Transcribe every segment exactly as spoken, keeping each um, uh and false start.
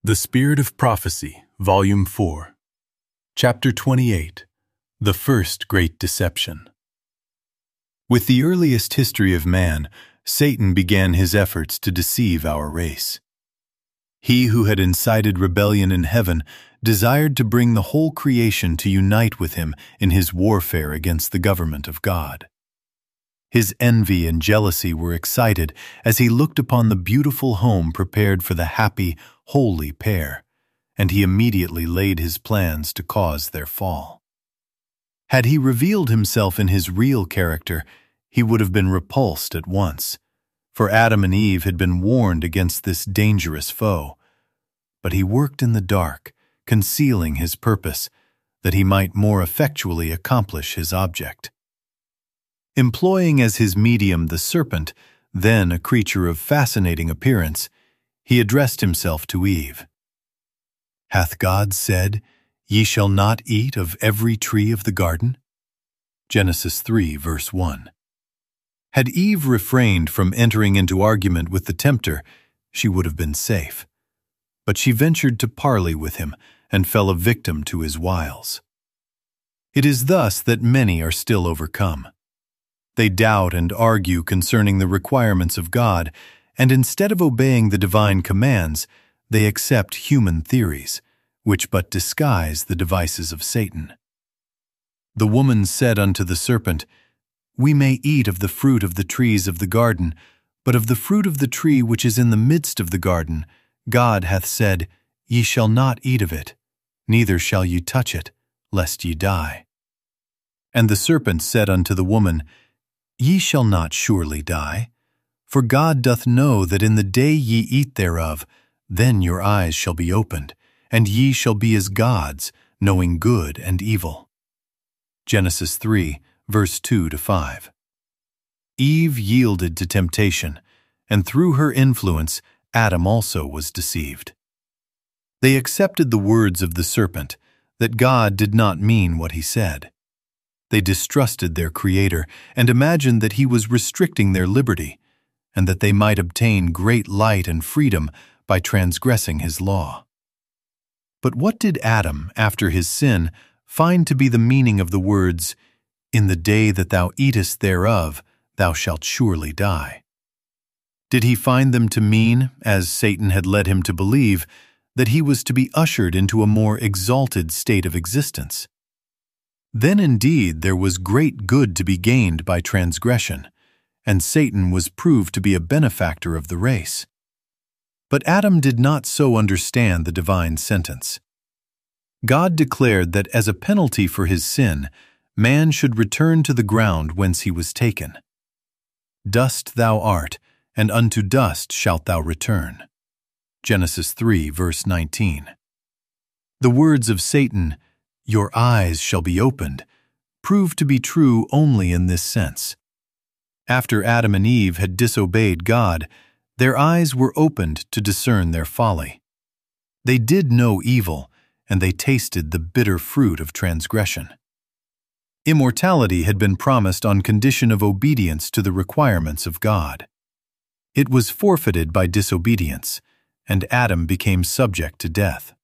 The Spirit of Prophecy, Volume four, Chapter twenty-eight, The First Great Deception. With the earliest history of man, Satan began his efforts to deceive our race. He who had incited rebellion in heaven desired to bring the whole creation to unite with him in his warfare against the government of God. His envy and jealousy were excited as he looked upon the beautiful home prepared for the happy, holy pair, and he immediately laid his plans to cause their fall. Had he revealed himself in his real character, he would have been repulsed at once, for Adam and Eve had been warned against this dangerous foe. But he worked in the dark, concealing his purpose, that he might more effectually accomplish his object. Employing as his medium the serpent, then a creature of fascinating appearance, he addressed himself to Eve. "Hath God said, Ye shall not eat of every tree of the garden?" Genesis three, verse one. Had Eve refrained from entering into argument with the tempter, she would have been safe. But she ventured to parley with him and fell a victim to his wiles. It is thus that many are still overcome. They doubt and argue concerning the requirements of God, and instead of obeying the divine commands, they accept human theories, which but disguise the devices of Satan. The woman said unto the serpent, We may eat of the fruit of the trees of the garden, but of the fruit of the tree which is in the midst of the garden, God hath said, Ye shall not eat of it, neither shall ye touch it, lest ye die. And the serpent said unto the woman, Ye shall not surely die, for God doth know that in the day ye eat thereof, then your eyes shall be opened, and ye shall be as gods, knowing good and evil. Genesis three, verse two to five. Eve yielded to temptation, and through her influence, Adam also was deceived. They accepted the words of the serpent, that God did not mean what he said. They distrusted their Creator and imagined that he was restricting their liberty, and that they might obtain great light and freedom by transgressing his law. But what did Adam, after his sin, find to be the meaning of the words, In the day that thou eatest thereof, thou shalt surely die? Did he find them to mean, as Satan had led him to believe, that he was to be ushered into a more exalted state of existence? Then indeed there was great good to be gained by transgression, and Satan was proved to be a benefactor of the race. But Adam did not so understand the divine sentence. God declared that as a penalty for his sin, man should return to the ground whence he was taken. Dust thou art, and unto dust shalt thou return. Genesis three, verse nineteen. The words of Satan, Your eyes shall be opened, proved to be true only in this sense. After Adam and Eve had disobeyed God, their eyes were opened to discern their folly. They did know evil, and they tasted the bitter fruit of transgression. Immortality had been promised on condition of obedience to the requirements of God. It was forfeited by disobedience, and Adam became subject to death.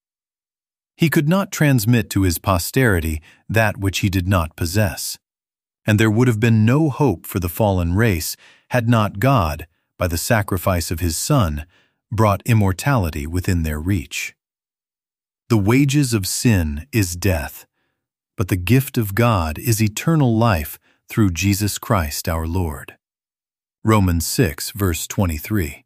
He could not transmit to his posterity that which he did not possess, and there would have been no hope for the fallen race had not God, by the sacrifice of his Son, brought immortality within their reach. The wages of sin is death, but the gift of God is eternal life through Jesus Christ our Lord. Romans six, verse twenty-three.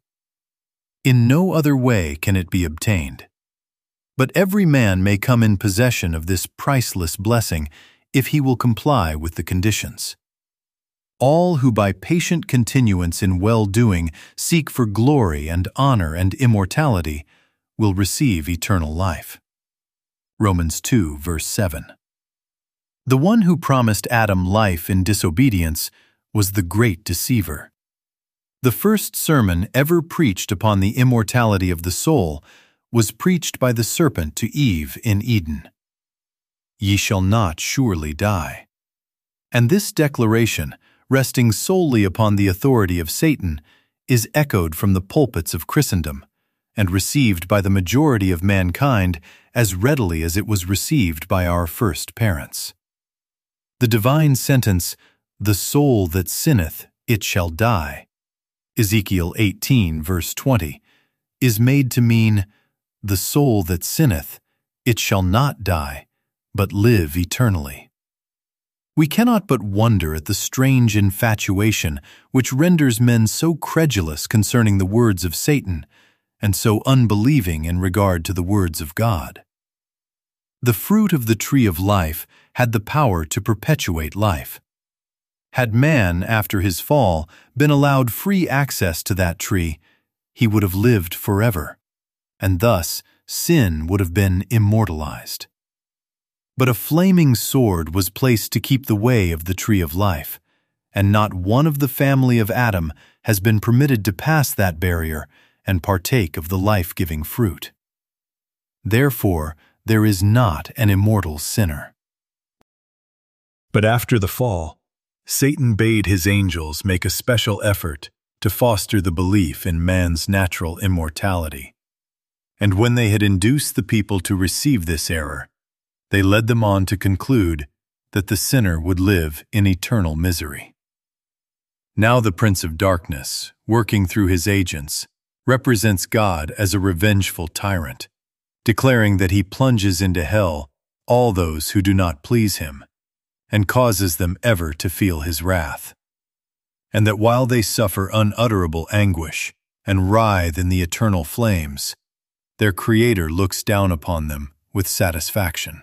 In no other way can it be obtained. But every man may come in possession of this priceless blessing if he will comply with the conditions. All who by patient continuance in well-doing seek for glory and honor and immortality will receive eternal life. Romans two, verse seven. The one who promised Adam life in disobedience was the great deceiver. The first sermon ever preached upon the immortality of the soul was preached by the serpent to Eve in Eden. Ye shall not surely die. And this declaration, resting solely upon the authority of Satan, is echoed from the pulpits of Christendom, and received by the majority of mankind as readily as it was received by our first parents. The divine sentence, "The soul that sinneth, it shall die," Ezekiel eighteen, verse twenty, is made to mean, "The soul that sinneth, it shall not die, but live eternally." We cannot but wonder at the strange infatuation which renders men so credulous concerning the words of Satan, and so unbelieving in regard to the words of God. The fruit of the tree of life had the power to perpetuate life. Had man, after his fall, been allowed free access to that tree, he would have lived forever, and thus sin would have been immortalized. But a flaming sword was placed to keep the way of the tree of life, and not one of the family of Adam has been permitted to pass that barrier and partake of the life-giving fruit. Therefore, there is not an immortal sinner. But after the fall, Satan bade his angels make a special effort to foster the belief in man's natural immortality. And when they had induced the people to receive this error, they led them on to conclude that the sinner would live in eternal misery. Now the Prince of Darkness, working through his agents, represents God as a revengeful tyrant, declaring that he plunges into hell all those who do not please him, and causes them ever to feel his wrath, and that while they suffer unutterable anguish and writhe in the eternal flames, their Creator looks down upon them with satisfaction.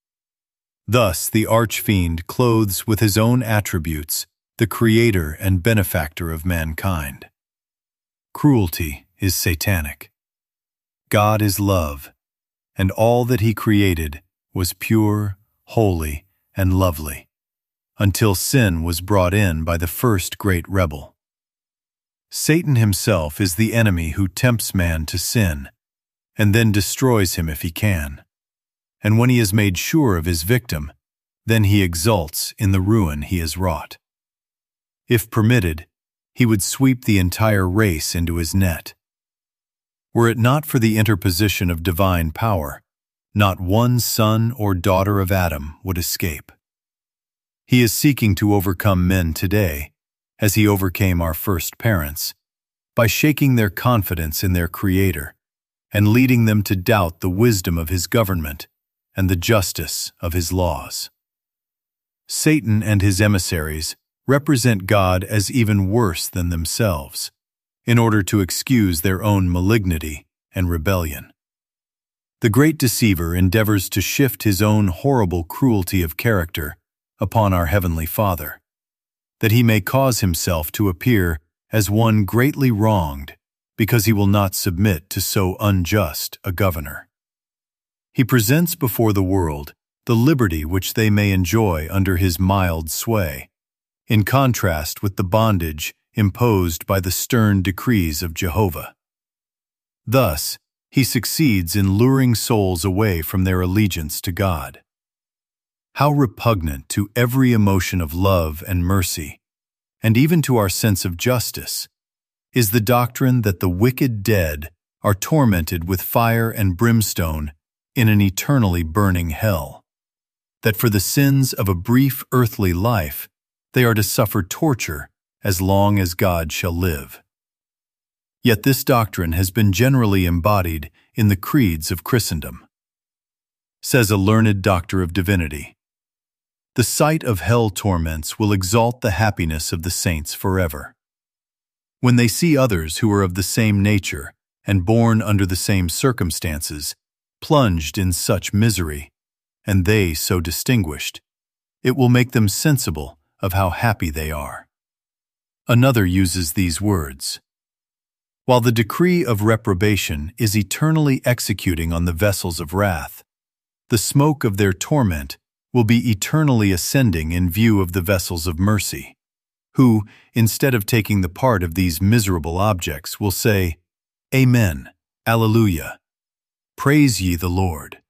Thus the archfiend clothes with his own attributes the Creator and benefactor of mankind. Cruelty is satanic. God is love, and all that he created was pure, holy, and lovely, until sin was brought in by the first great rebel. Satan himself is the enemy who tempts man to sin, and then destroys him if he can. And when he is made sure of his victim, then he exults in the ruin he has wrought. If permitted, he would sweep the entire race into his net. Were it not for the interposition of divine power, not one son or daughter of Adam would escape. He is seeking to overcome men today, as he overcame our first parents, by shaking their confidence in their Creator and leading them to doubt the wisdom of his government and the justice of his laws. Satan and his emissaries represent God as even worse than themselves, in order to excuse their own malignity and rebellion. The great deceiver endeavors to shift his own horrible cruelty of character upon our Heavenly Father, that he may cause himself to appear as one greatly wronged because he will not submit to so unjust a governor. He presents before the world the liberty which they may enjoy under his mild sway, in contrast with the bondage imposed by the stern decrees of Jehovah. Thus, he succeeds in luring souls away from their allegiance to God. How repugnant to every emotion of love and mercy, and even to our sense of justice, is the doctrine that the wicked dead are tormented with fire and brimstone in an eternally burning hell, that for the sins of a brief earthly life they are to suffer torture as long as God shall live. Yet this doctrine has been generally embodied in the creeds of Christendom. Says a learned doctor of divinity, "The sight of hell torments will exalt the happiness of the saints forever. When they see others who are of the same nature and born under the same circumstances plunged in such misery, and they so distinguished, it will make them sensible of how happy they are." Another uses these words, "While the decree of reprobation is eternally executing on the vessels of wrath, the smoke of their torment will be eternally ascending in view of the vessels of mercy, who, instead of taking the part of these miserable objects, will say, 'Amen, Alleluia, praise ye the Lord.'"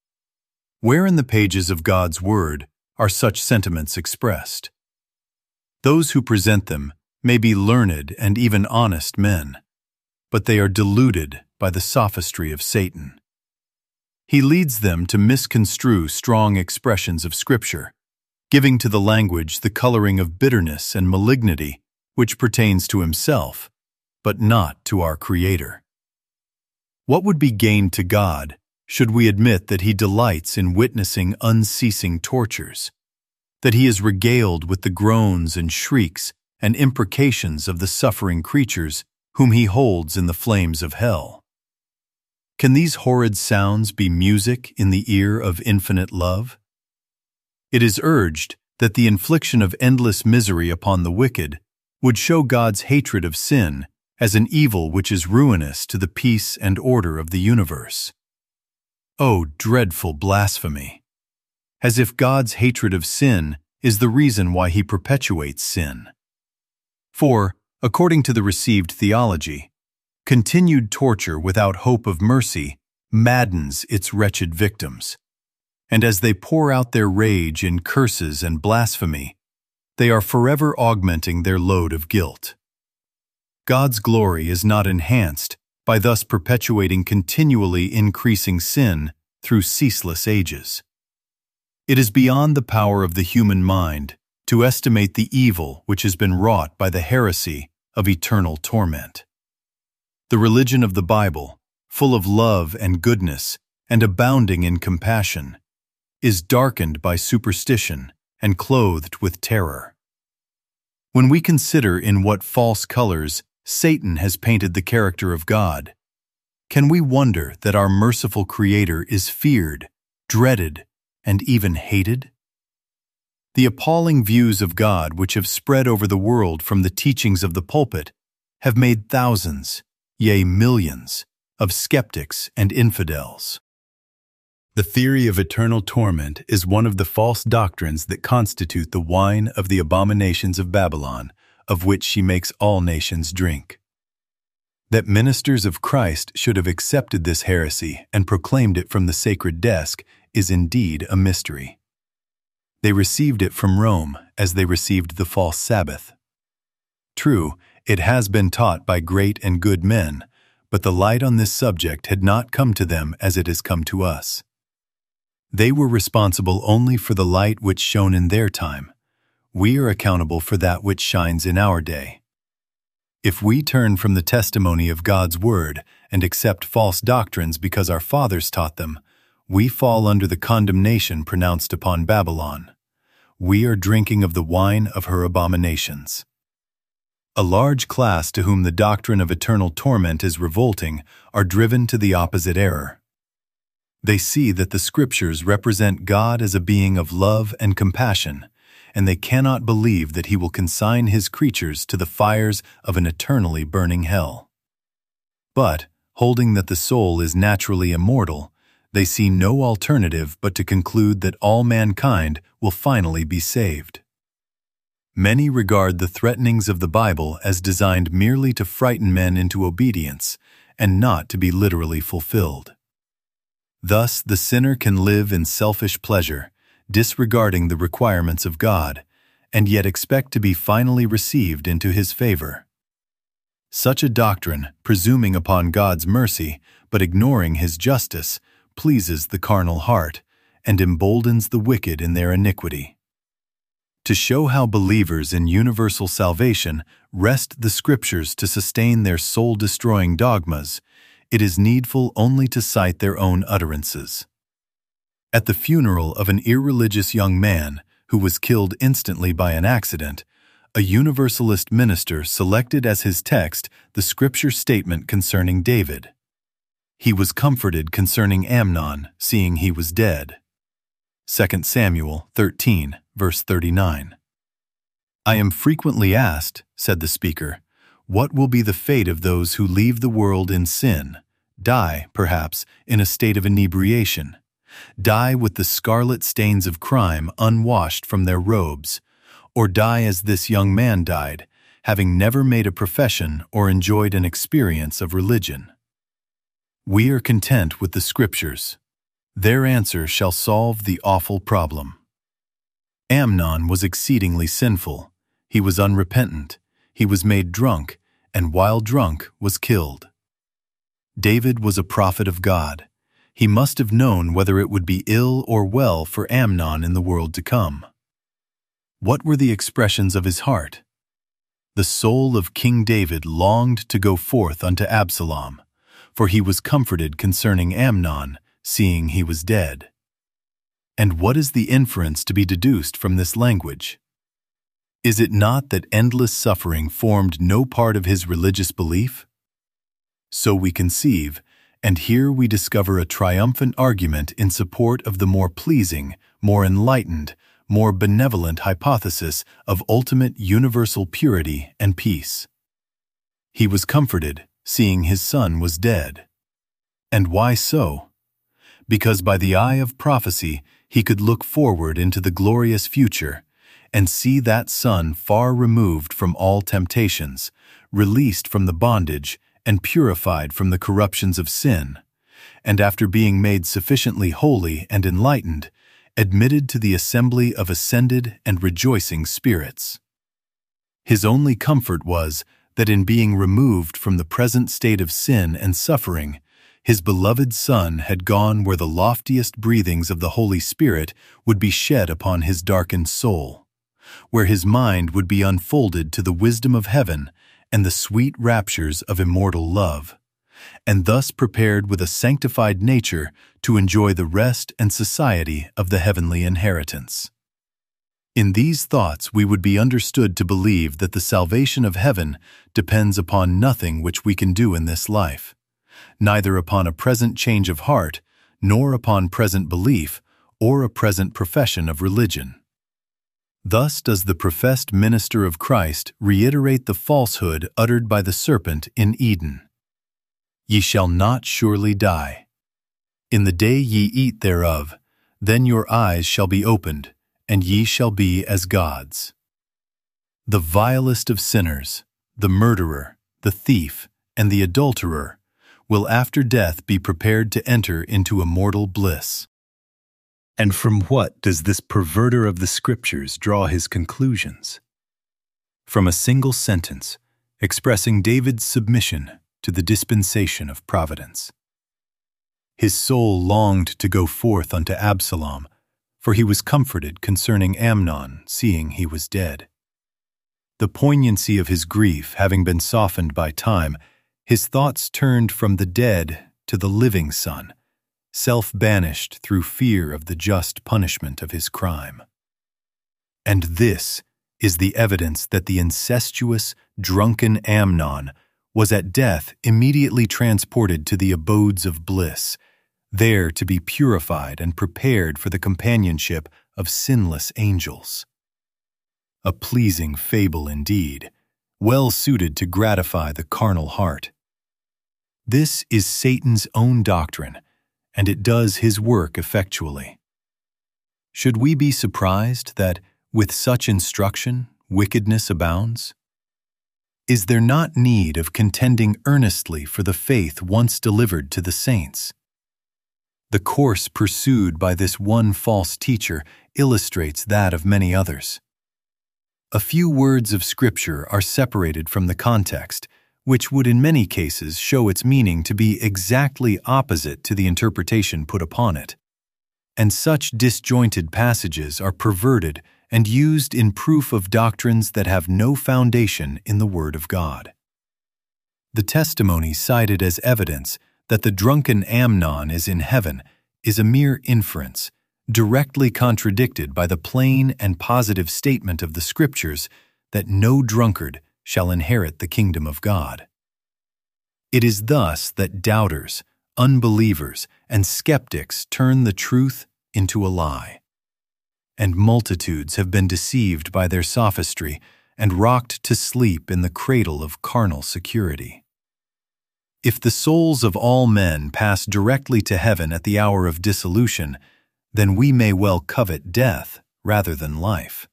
Where in the pages of God's Word are such sentiments expressed? Those who present them may be learned and even honest men, but they are deluded by the sophistry of Satan. He leads them to misconstrue strong expressions of Scripture, giving to the language the coloring of bitterness and malignity which pertains to himself, but not to our Creator. What would be gained to God should we admit that He delights in witnessing unceasing tortures, that He is regaled with the groans and shrieks and imprecations of the suffering creatures whom He holds in the flames of hell? Can these horrid sounds be music in the ear of infinite love? It is urged that the infliction of endless misery upon the wicked would show God's hatred of sin as an evil which is ruinous to the peace and order of the universe. Oh, dreadful blasphemy! As if God's hatred of sin is the reason why He perpetuates sin. For, according to the received theology, continued torture without hope of mercy maddens its wretched victims, and as they pour out their rage in curses and blasphemy, they are forever augmenting their load of guilt. God's glory is not enhanced by thus perpetuating continually increasing sin through ceaseless ages. It is beyond the power of the human mind to estimate the evil which has been wrought by the heresy of eternal torment. The religion of the Bible, full of love and goodness and abounding in compassion, is darkened by superstition and clothed with terror. When we consider in what false colors Satan has painted the character of God, can we wonder that our merciful Creator is feared, dreaded, and even hated? The appalling views of God which have spread over the world from the teachings of the pulpit have made thousands, yea, millions, of skeptics and infidels. The theory of eternal torment is one of the false doctrines that constitute the wine of the abominations of Babylon, of which she makes all nations drink. That ministers of Christ should have accepted this heresy and proclaimed it from the sacred desk is indeed a mystery. They received it from Rome as they received the false Sabbath. True, it has been taught by great and good men, but the light on this subject had not come to them as it has come to us. They were responsible only for the light which shone in their time. We are accountable for that which shines in our day. If we turn from the testimony of God's Word and accept false doctrines because our fathers taught them, we fall under the condemnation pronounced upon Babylon. We are drinking of the wine of her abominations. A large class to whom the doctrine of eternal torment is revolting are driven to the opposite error. They see that the Scriptures represent God as a being of love and compassion, and they cannot believe that He will consign His creatures to the fires of an eternally burning hell. But, holding that the soul is naturally immortal, they see no alternative but to conclude that all mankind will finally be saved. Many regard the threatenings of the Bible as designed merely to frighten men into obedience and not to be literally fulfilled. Thus, the sinner can live in selfish pleasure, disregarding the requirements of God, and yet expect to be finally received into His favor. Such a doctrine, presuming upon God's mercy but ignoring His justice, pleases the carnal heart and emboldens the wicked in their iniquity. To show how believers in universal salvation wrest the Scriptures to sustain their soul-destroying dogmas, it is needful only to cite their own utterances. At the funeral of an irreligious young man who was killed instantly by an accident, a Universalist minister selected as his text the Scripture statement concerning David. He was comforted concerning Amnon, seeing he was dead. Second Samuel thirteen, verse thirty-nine. I am frequently asked, said the speaker, what will be the fate of those who leave the world in sin, die, perhaps, in a state of inebriation, die with the scarlet stains of crime unwashed from their robes, or die as this young man died, having never made a profession or enjoyed an experience of religion. We are content with the Scriptures. Their answer shall solve the awful problem. Amnon was exceedingly sinful. He was unrepentant. He was made drunk, and while drunk was killed. David was a prophet of God. He must have known whether it would be ill or well for Amnon in the world to come. What were the expressions of his heart? The soul of King David longed to go forth unto Absalom, for he was comforted concerning Amnon, seeing he was dead. And what is the inference to be deduced from this language? Is it not that endless suffering formed no part of his religious belief? So we conceive, and here we discover a triumphant argument in support of the more pleasing, more enlightened, more benevolent hypothesis of ultimate universal purity and peace. He was comforted, seeing his son was dead. And why so? Because by the eye of prophecy he could look forward into the glorious future and see that son far removed from all temptations, released from the bondage and purified from the corruptions of sin, and after being made sufficiently holy and enlightened, admitted to the assembly of ascended and rejoicing spirits. His only comfort was that in being removed from the present state of sin and suffering, his beloved Son had gone where the loftiest breathings of the Holy Spirit would be shed upon his darkened soul, where his mind would be unfolded to the wisdom of heaven and the sweet raptures of immortal love, and thus prepared with a sanctified nature to enjoy the rest and society of the heavenly inheritance. In these thoughts we would be understood to believe that the salvation of heaven depends upon nothing which we can do in this life, neither upon a present change of heart, nor upon present belief, or a present profession of religion. Thus does the professed minister of Christ reiterate the falsehood uttered by the serpent in Eden. Ye shall not surely die. In the day ye eat thereof, then your eyes shall be opened, and ye shall be as gods. The vilest of sinners, the murderer, the thief, and the adulterer, will after death be prepared to enter into immortal bliss. And from what does this perverter of the Scriptures draw his conclusions? From a single sentence, expressing David's submission to the dispensation of providence. His soul longed to go forth unto Absalom, for he was comforted concerning Amnon, seeing he was dead. The poignancy of his grief having been softened by time, his thoughts turned from the dead to the living son, self-banished through fear of the just punishment of his crime. And this is the evidence that the incestuous, drunken Amnon was at death immediately transported to the abodes of bliss, there to be purified and prepared for the companionship of sinless angels. A pleasing fable indeed, well suited to gratify the carnal heart. This is Satan's own doctrine, and it does his work effectually. Should we be surprised that, with such instruction, wickedness abounds? Is there not need of contending earnestly for the faith once delivered to the saints? The course pursued by this one false teacher illustrates that of many others. A few words of Scripture are separated from the context, which would in many cases show its meaning to be exactly opposite to the interpretation put upon it. And such disjointed passages are perverted and used in proof of doctrines that have no foundation in the Word of God. The testimony cited as evidence that the drunken Amnon is in heaven is a mere inference, directly contradicted by the plain and positive statement of the Scriptures that no drunkard shall inherit the kingdom of God. It is thus that doubters, unbelievers, and skeptics turn the truth into a lie. And multitudes have been deceived by their sophistry and rocked to sleep in the cradle of carnal security. If the souls of all men pass directly to heaven at the hour of dissolution, then we may well covet death rather than life.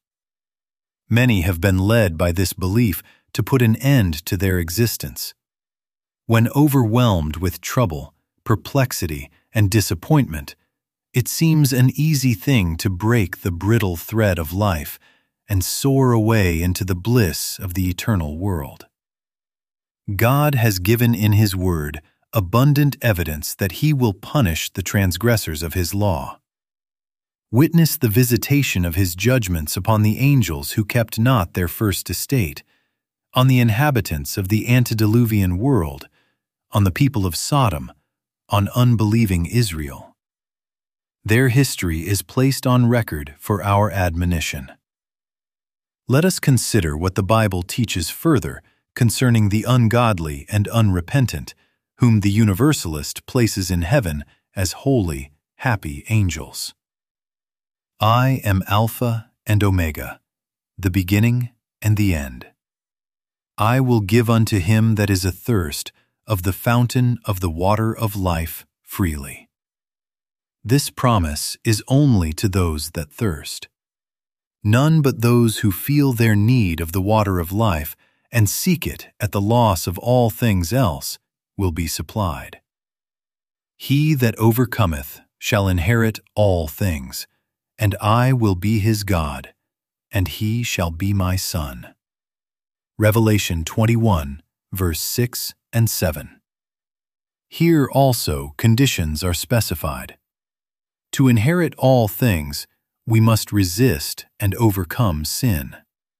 Many have been led by this belief to put an end to their existence. When overwhelmed with trouble, perplexity, and disappointment, it seems an easy thing to break the brittle thread of life and soar away into the bliss of the eternal world. God has given in His Word abundant evidence that he will punish the transgressors of his law. Witness the visitation of his judgments upon the angels who kept not their first estate, on the inhabitants of the antediluvian world, on the people of Sodom, on unbelieving Israel. Their history is placed on record for our admonition. Let us consider what the Bible teaches further concerning the ungodly and unrepentant, whom the Universalist places in heaven as holy, happy angels. I am Alpha and Omega, the beginning and the end. I will give unto him that is athirst of the fountain of the water of life freely. This promise is only to those that thirst. None but those who feel their need of the water of life and seek it at the loss of all things else will be supplied. He that overcometh shall inherit all things, and I will be his God, and he shall be my son. Revelation twenty-one, verse six and seven. Here also conditions are specified. To inherit all things, we must resist and overcome sin.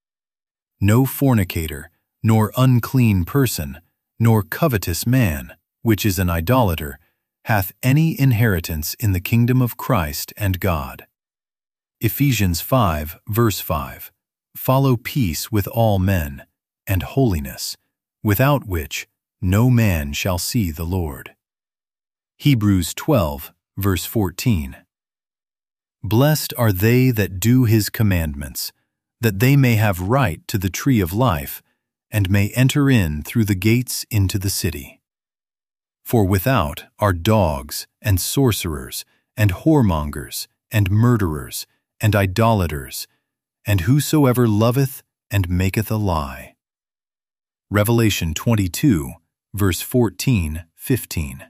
No fornicator, nor unclean person, nor covetous man, which is an idolater, hath any inheritance in the kingdom of Christ and God. Ephesians five, verse five. Follow peace with all men, and holiness, without which no man shall see the Lord. Hebrews twelve, verse fourteen. Blessed are they that do his commandments, that they may have right to the tree of life, and may enter in through the gates into the city. For without are dogs, and sorcerers, and whoremongers, and murderers, and idolaters, and whosoever loveth and maketh a lie. Revelation twenty-two, verse fourteen, fifteen.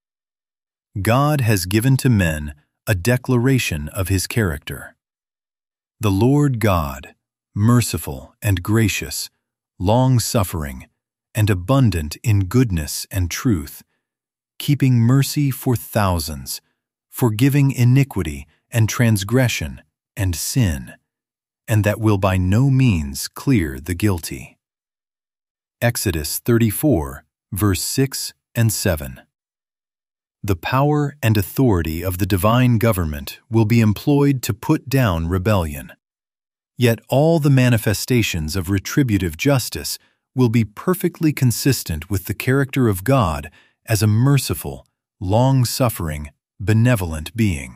God has given to men a declaration of his character. The Lord God, merciful and gracious, long-suffering, and abundant in goodness and truth, keeping mercy for thousands, forgiving iniquity and transgression and sin, and that will by no means clear the guilty. Exodus thirty-four, verse six and seven. The power and authority of the divine government will be employed to put down rebellion. Yet all the manifestations of retributive justice will be perfectly consistent with the character of God as a merciful, long-suffering, benevolent being.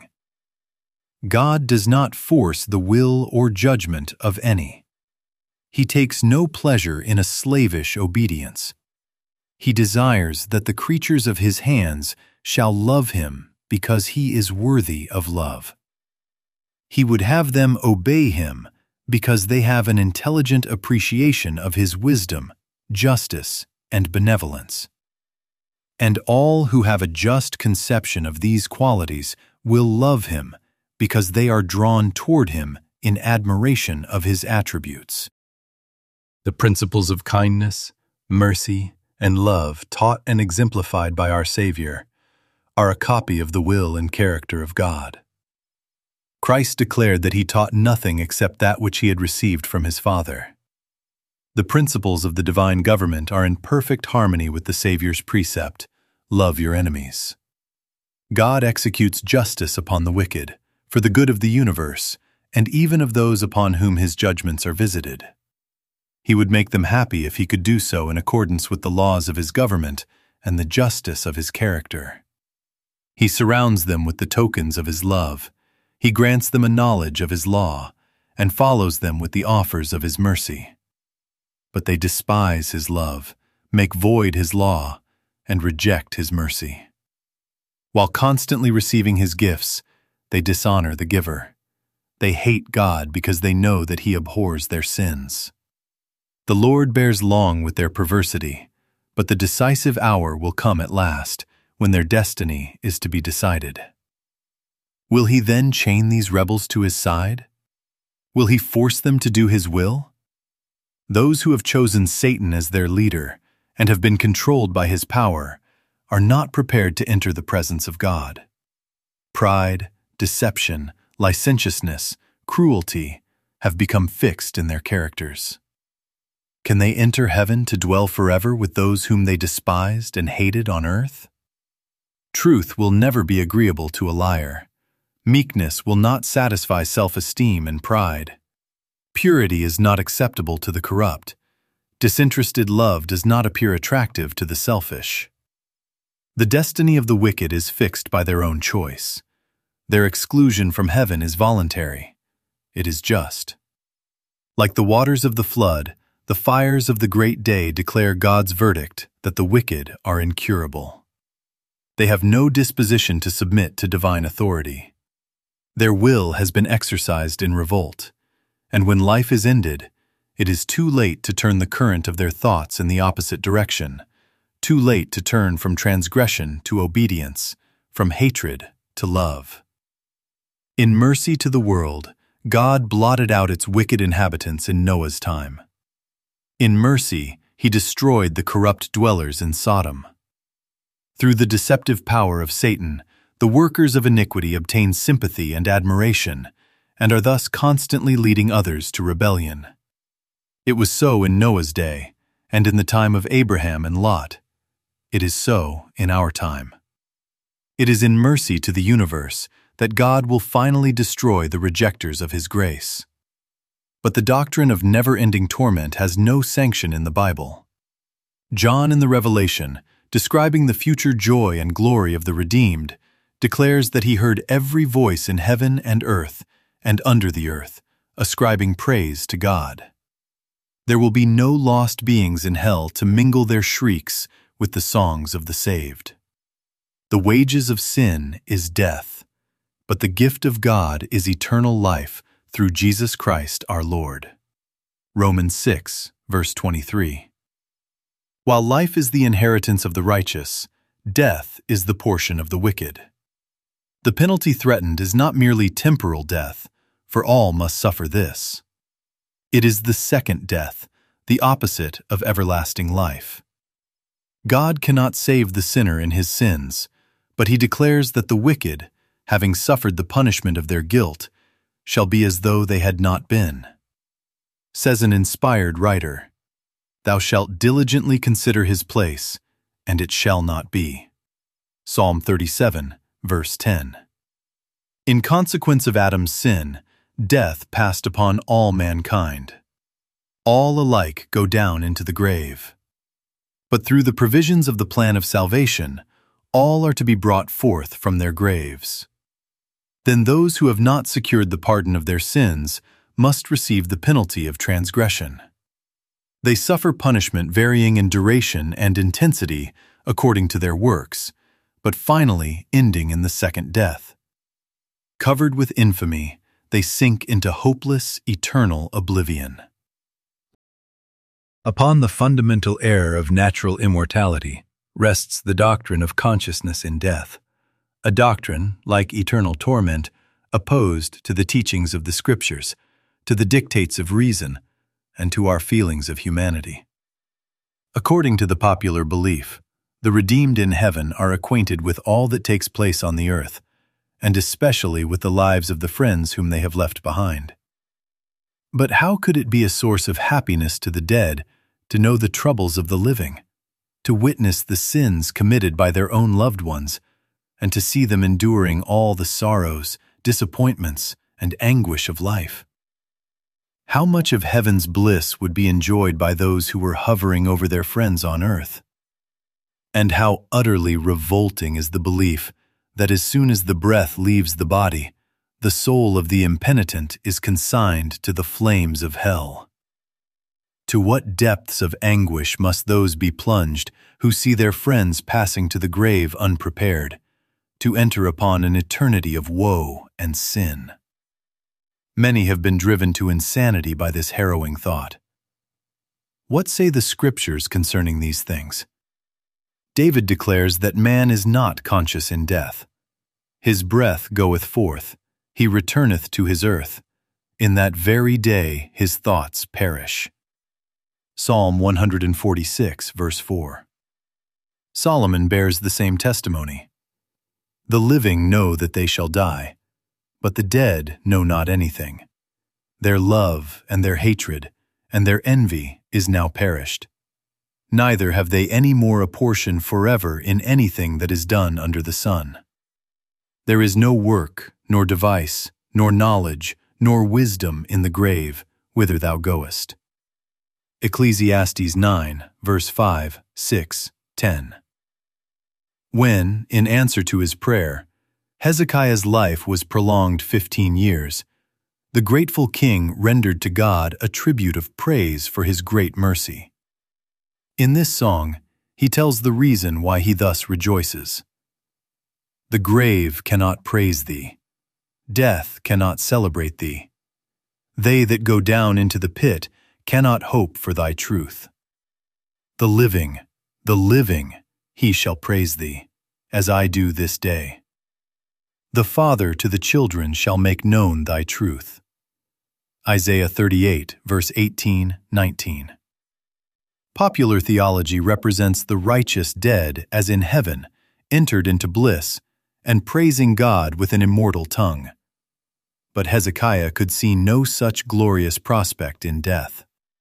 God does not force the will or judgment of any. He takes no pleasure in a slavish obedience. He desires that the creatures of his hands shall love him because he is worthy of love. He would have them obey him because they have an intelligent appreciation of his wisdom, justice, and benevolence. And all who have a just conception of these qualities will love him because they are drawn toward him in admiration of his attributes. The principles of kindness, mercy, and love taught and exemplified by our Savior are a copy of the will and character of God. Christ declared that he taught nothing except that which he had received from his Father. The principles of the divine government are in perfect harmony with the Savior's precept, love your enemies. God executes justice upon the wicked, for the good of the universe, and even of those upon whom his judgments are visited. He would make them happy if he could do so in accordance with the laws of his government and the justice of his character. He surrounds them with the tokens of his love. He grants them a knowledge of his law, and follows them with the offers of his mercy. But they despise his love, make void his law, and reject his mercy. While constantly receiving his gifts, they dishonor the giver. They hate God because they know that he abhors their sins. The Lord bears long with their perversity, but the decisive hour will come at last, when their destiny is to be decided. Will he then chain these rebels to his side? Will he force them to do his will? Those who have chosen Satan as their leader and have been controlled by his power are not prepared to enter the presence of God. Pride, deception, licentiousness, cruelty have become fixed in their characters. Can they enter heaven to dwell forever with those whom they despised and hated on earth? Truth will never be agreeable to a liar. Meekness will not satisfy self-esteem and pride. Purity is not acceptable to the corrupt. Disinterested love does not appear attractive to the selfish. The destiny of the wicked is fixed by their own choice. Their exclusion from heaven is voluntary. It is just. Like the waters of the flood, the fires of the great day declare God's verdict that the wicked are incurable. They have no disposition to submit to divine authority. Their will has been exercised in revolt, and when life is ended, it is too late to turn the current of their thoughts in the opposite direction, too late to turn from transgression to obedience, from hatred to love. In mercy to the world, God blotted out its wicked inhabitants in Noah's time. In mercy, he destroyed the corrupt dwellers in Sodom. Through the deceptive power of Satan, the workers of iniquity obtain sympathy and admiration, and are thus constantly leading others to rebellion. It was so in Noah's day, and in the time of Abraham and Lot. It is so in our time. It is in mercy to the universe that God will finally destroy the rejectors of His grace. But the doctrine of never-ending torment has no sanction in the Bible. John in the Revelation, describing the future joy and glory of the redeemed, declares that he heard every voice in heaven and earth and under the earth, ascribing praise to God. There will be no lost beings in hell to mingle their shrieks with the songs of the saved. The wages of sin is death, but the gift of God is eternal life through Jesus Christ our Lord. Romans six, verse twenty-three. While life is the inheritance of the righteous, death is the portion of the wicked. The penalty threatened is not merely temporal death, for all must suffer this. It is the second death, the opposite of everlasting life. God cannot save the sinner in his sins, but He declares that the wicked, having suffered the punishment of their guilt, shall be as though they had not been. Says an inspired writer, "Thou shalt diligently consider his place, and it shall not be." Psalm thirty-seven, verse ten. In consequence of Adam's sin, death passed upon all mankind. All alike go down into the grave. But through the provisions of the plan of salvation, all are to be brought forth from their graves. Then those who have not secured the pardon of their sins must receive the penalty of transgression. They suffer punishment varying in duration and intensity according to their works, but finally ending in the second death. Covered with infamy, they sink into hopeless, eternal oblivion. Upon the fundamental error of natural immortality rests the doctrine of consciousness in death, a doctrine, like eternal torment, opposed to the teachings of the Scriptures, to the dictates of reason, and to our feelings of humanity. According to the popular belief, the redeemed in heaven are acquainted with all that takes place on the earth, and especially with the lives of the friends whom they have left behind. But how could it be a source of happiness to the dead to know the troubles of the living, to witness the sins committed by their own loved ones, and to see them enduring all the sorrows, disappointments, and anguish of life? How much of heaven's bliss would be enjoyed by those who were hovering over their friends on earth? And how utterly revolting is the belief that as soon as the breath leaves the body, the soul of the impenitent is consigned to the flames of hell. To what depths of anguish must those be plunged who see their friends passing to the grave unprepared, to enter upon an eternity of woe and sin? Many have been driven to insanity by this harrowing thought. What say the Scriptures concerning these things? David declares that man is not conscious in death. His breath goeth forth, he returneth to his earth. In that very day his thoughts perish. Psalm one forty-six, verse four. Solomon bears the same testimony. The living know that they shall die, but the dead know not anything. Their love and their hatred and their envy is now perished. Neither have they any more a portion forever in anything that is done under the sun. There is no work, nor device, nor knowledge, nor wisdom in the grave, whither thou goest. Ecclesiastes nine, verse five, six, ten. When, in answer to his prayer, Hezekiah's life was prolonged fifteen years, the grateful king rendered to God a tribute of praise for his great mercy. In this song, he tells the reason why he thus rejoices. The grave cannot praise thee. Death cannot celebrate thee. They that go down into the pit cannot hope for thy truth. The living, the living, he shall praise thee, as I do this day. The Father to the children shall make known thy truth. Isaiah thirty-eight, verse eighteen, nineteen. Popular theology represents the righteous dead as in heaven, entered into bliss, and praising God with an immortal tongue. But Hezekiah could see no such glorious prospect in death.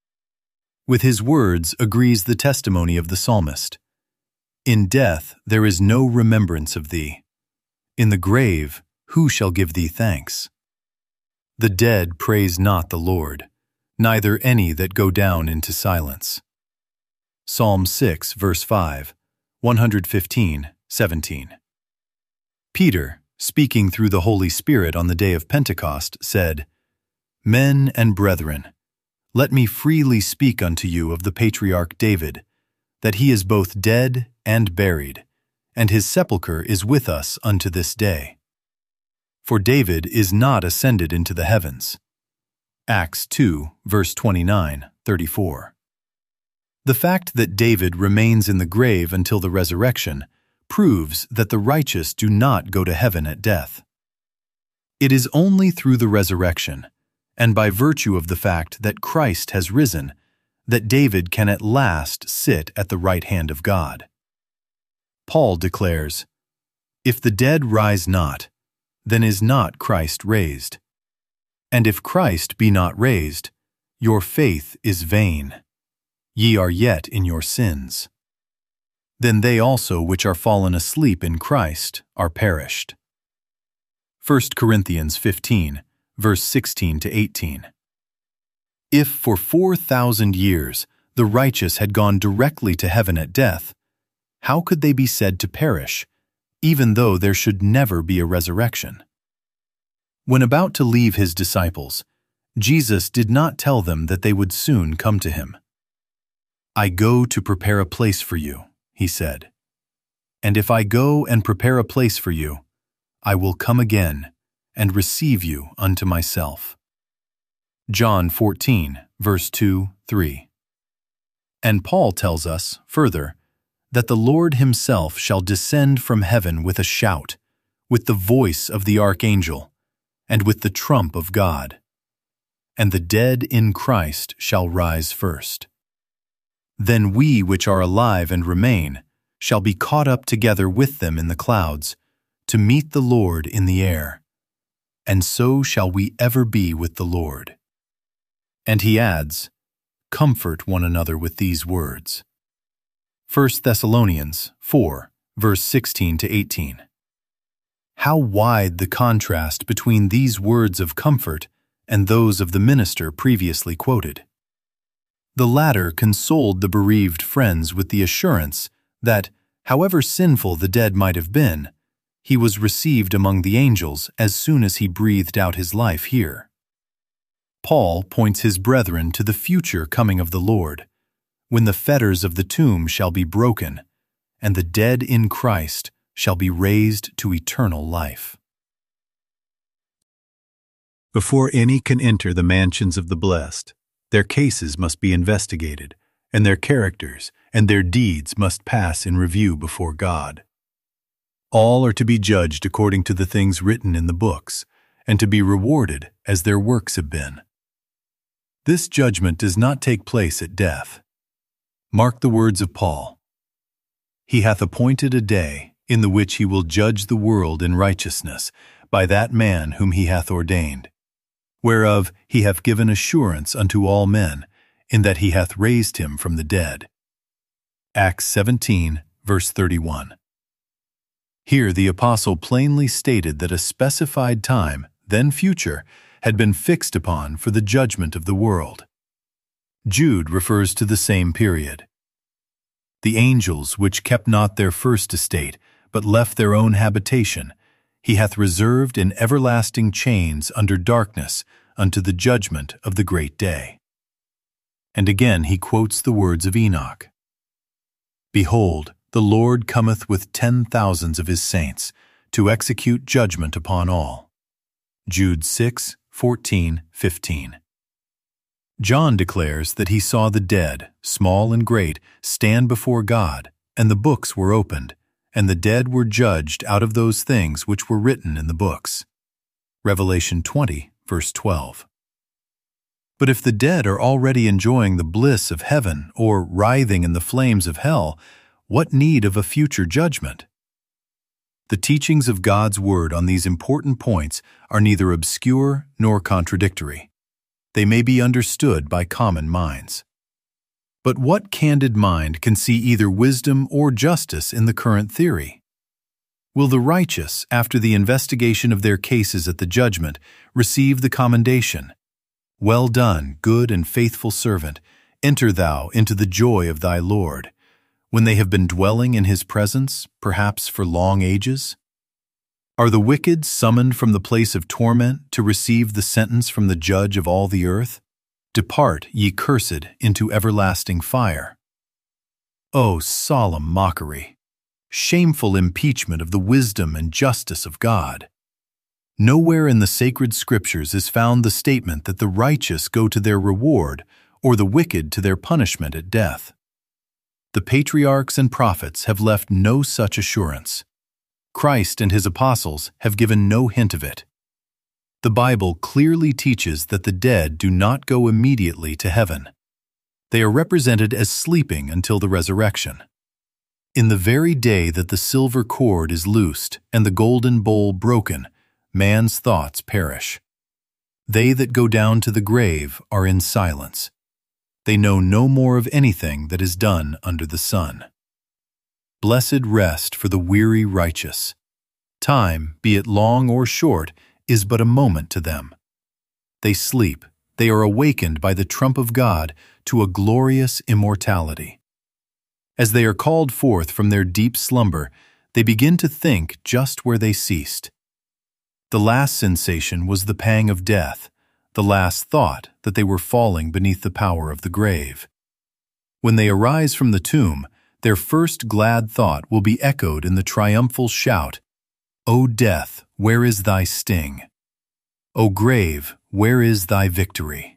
With his words agrees the testimony of the psalmist. In death there is no remembrance of thee. In the grave who shall give thee thanks? The dead praise not the Lord, neither any that go down into silence. Psalm six, verse five, one fifteen, seventeen. Peter, speaking through the Holy Spirit on the day of Pentecost, said, Men and brethren, let me freely speak unto you of the patriarch David, that he is both dead and buried, and his sepulchre is with us unto this day. For David is not ascended into the heavens. Acts two, verse twenty-nine, thirty-four. The fact that David remains in the grave until the resurrection proves that the righteous do not go to heaven at death. It is only through the resurrection, and by virtue of the fact that Christ has risen, that David can at last sit at the right hand of God. Paul declares, If the dead rise not, then is not Christ raised. And if Christ be not raised, your faith is vain. Ye are yet in your sins. Then they also which are fallen asleep in Christ are perished. First Corinthians fifteen, verse sixteen to eighteen. If for four thousand years the righteous had gone directly to heaven at death, how could they be said to perish, even though there should never be a resurrection? When about to leave his disciples, Jesus did not tell them that they would soon come to him. I go to prepare a place for you, he said. And if I go and prepare a place for you, I will come again and receive you unto myself. John fourteen, verse two, three. And Paul tells us, further, that the Lord himself shall descend from heaven with a shout, with the voice of the archangel, and with the trump of God. And the dead in Christ shall rise first. Then we which are alive and remain shall be caught up together with them in the clouds, to meet the Lord in the air. And so shall we ever be with the Lord. And he adds, Comfort one another with these words. First Thessalonians four, verse sixteen to eighteen. How wide the contrast between these words of comfort and those of the minister previously quoted. The latter consoled the bereaved friends with the assurance that, however sinful the dead might have been, he was received among the angels as soon as he breathed out his life here. Paul points his brethren to the future coming of the Lord, when the fetters of the tomb shall be broken, and the dead in Christ shall be raised to eternal life. Before any can enter the mansions of the blessed, their cases must be investigated, and their characters and their deeds must pass in review before God. All are to be judged according to the things written in the books, and to be rewarded as their works have been. This judgment does not take place at death. Mark the words of Paul. He hath appointed a day, in the which he will judge the world in righteousness, by that man whom he hath ordained, whereof he hath given assurance unto all men, in that he hath raised him from the dead. Acts seventeen, verse thirty-one. Here the apostle plainly stated that a specified time, then future, had been fixed upon for the judgment of the world. Jude refers to the same period. The angels which kept not their first estate, but left their own habitation, he hath reserved in everlasting chains under darkness unto the judgment of the great day. And again he quotes the words of Enoch. Behold, the Lord cometh with ten thousands of his saints, to execute judgment upon all. Jude six, fourteen, fifteen. John declares that he saw the dead, small and great, stand before God, and the books were opened, and the dead were judged out of those things which were written in the books. Revelation twenty, verse twelve. But if the dead are already enjoying the bliss of heaven or writhing in the flames of hell, what need of a future judgment? The teachings of God's Word on these important points are neither obscure nor contradictory. They may be understood by common minds. But what candid mind can see either wisdom or justice in the current theory? Will the righteous, after the investigation of their cases at the judgment, receive the commendation, "Well done, good and faithful servant, enter thou into the joy of thy Lord," when they have been dwelling in his presence, perhaps for long ages? Are the wicked summoned from the place of torment to receive the sentence from the judge of all the earth? Depart, ye cursed, into everlasting fire. O solemn mockery! Shameful impeachment of the wisdom and justice of God! Nowhere in the sacred scriptures is found the statement that the righteous go to their reward or the wicked to their punishment at death. The patriarchs and prophets have left no such assurance. Christ and his apostles have given no hint of it. The Bible clearly teaches that the dead do not go immediately to heaven. They are represented as sleeping until the resurrection. In the very day that the silver cord is loosed and the golden bowl broken, man's thoughts perish. They that go down to the grave are in silence. They know no more of anything that is done under the sun. Blessed rest for the weary righteous. Time, be it long or short, is but a moment to them. They sleep, they are awakened by the trump of God to a glorious immortality. As they are called forth from their deep slumber, they begin to think just where they ceased. The last sensation was the pang of death, the last thought that they were falling beneath the power of the grave. When they arise from the tomb, their first glad thought will be echoed in the triumphal shout, "O death, where is thy sting? O grave, where is thy victory?"